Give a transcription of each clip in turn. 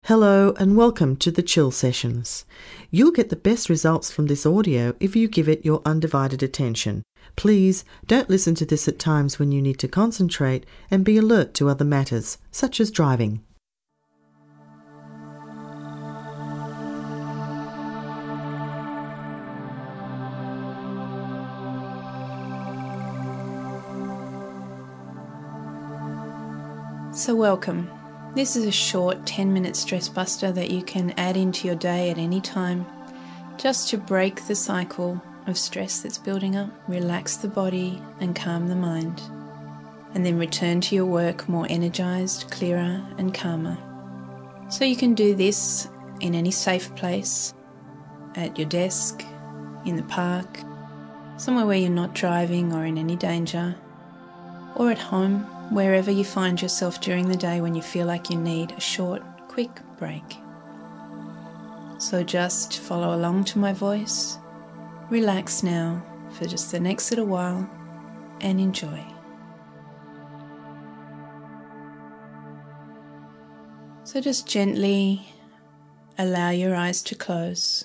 Hello and welcome to the Chill Sessions. You'll get the best results from this audio if you give it your undivided attention. Please don't listen to this at times when you need to concentrate and be alert to other matters, such as driving. So welcome. This is a short 10-minute stress buster that you can add into your day at any time, just to break the cycle of stress that's building up, relax the body and calm the mind, and then return to your work more energized, clearer and calmer. So you can do this in any safe place, at your desk, in the park, somewhere where you're not driving or in any danger, or at home, wherever you find yourself during the day when you feel like you need a short, quick break. So just follow along to my voice, relax now for just the next little while and enjoy. So just gently allow your eyes to close,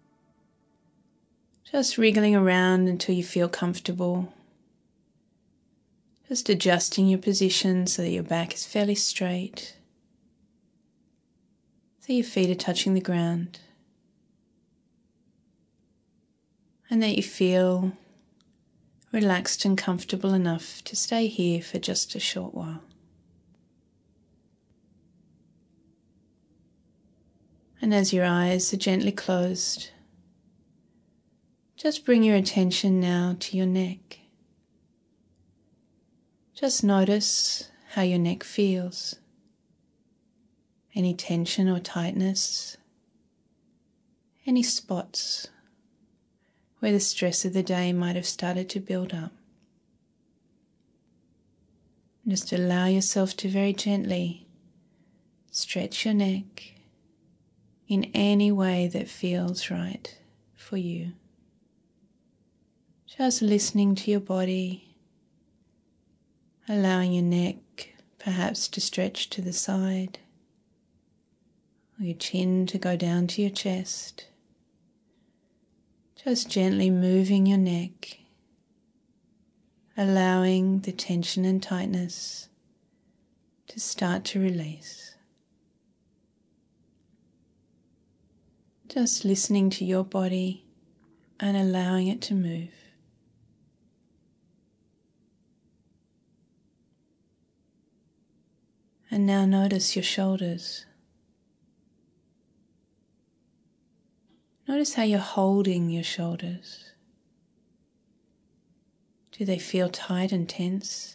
just wriggling around until you feel comfortable. Just adjusting your position so that your back is fairly straight, so your feet are touching the ground, and that you feel relaxed and comfortable enough to stay here for just a short while. And as your eyes are gently closed, just bring your attention now to your neck. Just notice how your neck feels. Any tension or tightness, any spots where the stress of the day might have started to build up. Just allow yourself to very gently stretch your neck in any way that feels right for you. Just listening to your body, allowing your neck perhaps to stretch to the side, or your chin to go down to your chest. Just gently moving your neck, allowing the tension and tightness to start to release. Just listening to your body and allowing it to move. And now notice your shoulders. Notice how you're holding your shoulders. Do they feel tight and tense?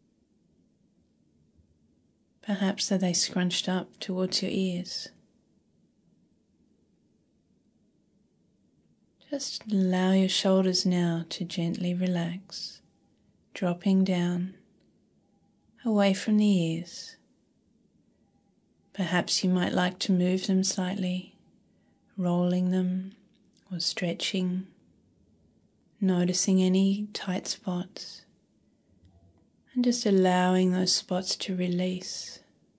Perhaps are they scrunched up towards your ears? Just allow your shoulders now to gently relax, dropping down, away from the ears. Perhaps you might like to move them slightly, rolling them or stretching, noticing any tight spots, and just allowing those spots to release.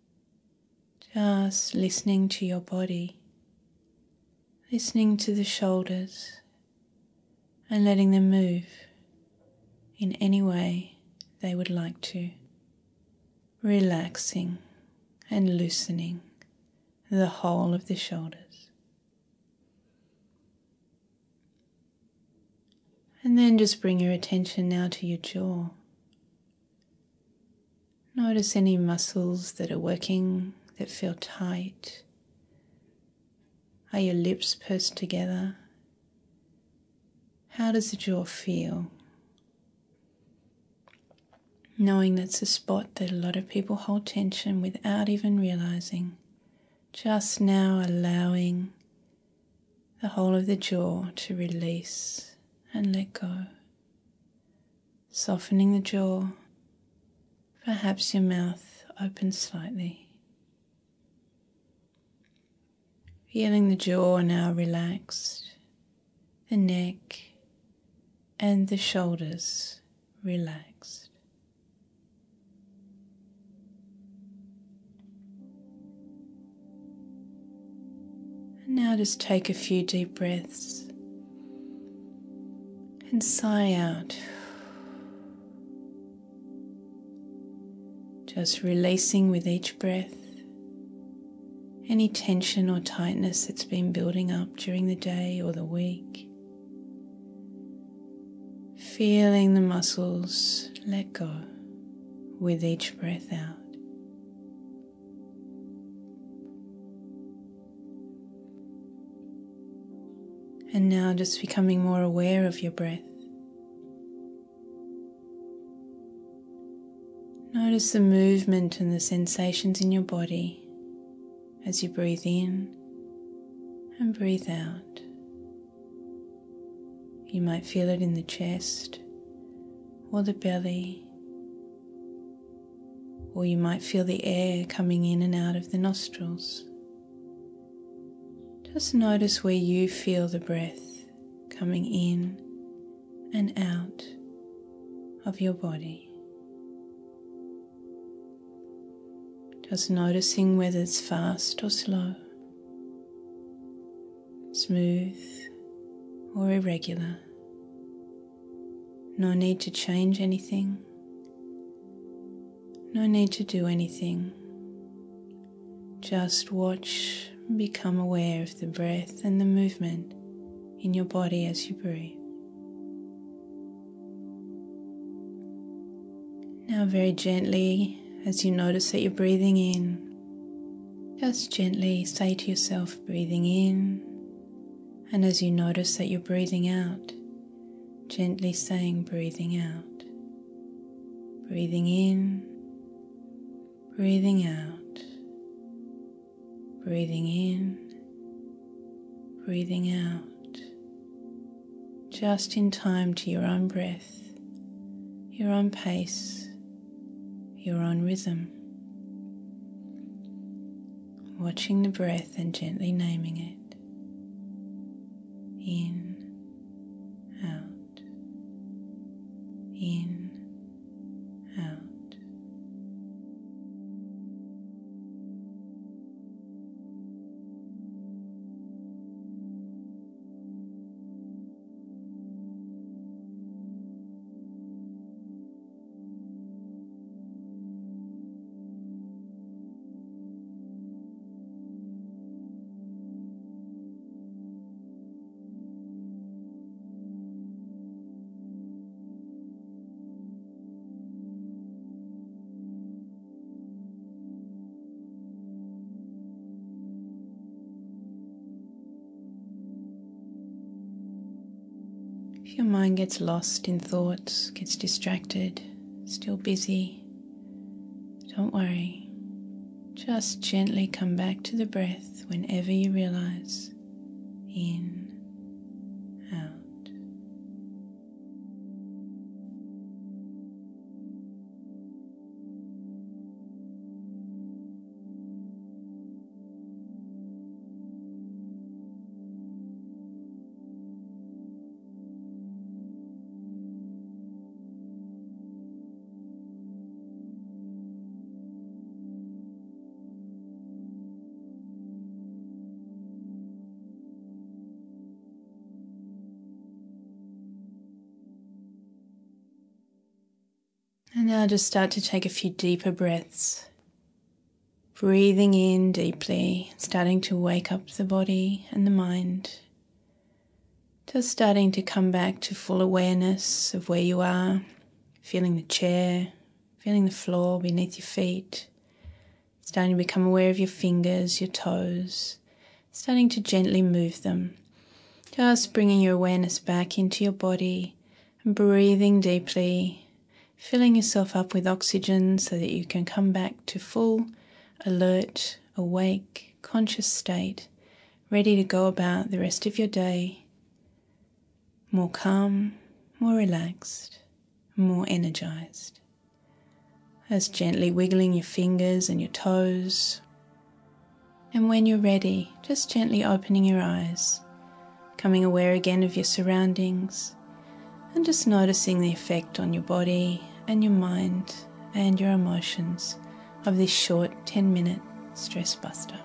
Just listening to your body, listening to the shoulders, and letting them move in any way they would like to, relaxing and loosening the whole of the shoulders. And then just bring your attention now to your jaw. Notice any muscles that are working that feel tight. Are your lips pursed together? How does the jaw feel? Knowing that's a spot that a lot of people hold tension without even realizing. Just now allowing the whole of the jaw to release and let go. Softening the jaw. Perhaps your mouth opens slightly. Feeling the jaw now relaxed, the neck and the shoulders relaxed. And now just take a few deep breaths and sigh out. Just releasing with each breath any tension or tightness that's been building up during the day or the week. Feeling the muscles let go with each breath out. And now just becoming more aware of your breath. Notice the movement and the sensations in your body as you breathe in and breathe out. You might feel it in the chest or the belly, or you might feel the air coming in and out of the nostrils. Just notice where you feel the breath coming in and out of your body. Just noticing whether it's fast or slow, smooth or irregular. No need to change anything. No need to do anything. Just watch and become aware of the breath and the movement in your body as you breathe. Now very gently, as you notice that you're breathing in, just gently say to yourself, breathing in, and as you notice that you're breathing out, gently saying, breathing out, breathing in, breathing out, breathing in, breathing out, just in time to your own breath, your own pace, your own rhythm, watching the breath and gently naming it. In, out, in, out. If your mind gets lost in thoughts, gets distracted, still busy, don't worry. Just gently come back to the breath whenever you realize. In, out. And now just start to take a few deeper breaths. Breathing in deeply, starting to wake up the body and the mind. Just starting to come back to full awareness of where you are, feeling the chair, feeling the floor beneath your feet. Starting to become aware of your fingers, your toes, starting to gently move them. Just bringing your awareness back into your body and breathing deeply. Filling yourself up with oxygen so that you can come back to full, alert, awake, conscious state, ready to go about the rest of your day, more calm, more relaxed, more energized. As gently wiggling your fingers and your toes. And when you're ready, just gently opening your eyes, becoming aware again of your surroundings, and just noticing the effect on your body and your mind and your emotions of this short 10-minute stress buster.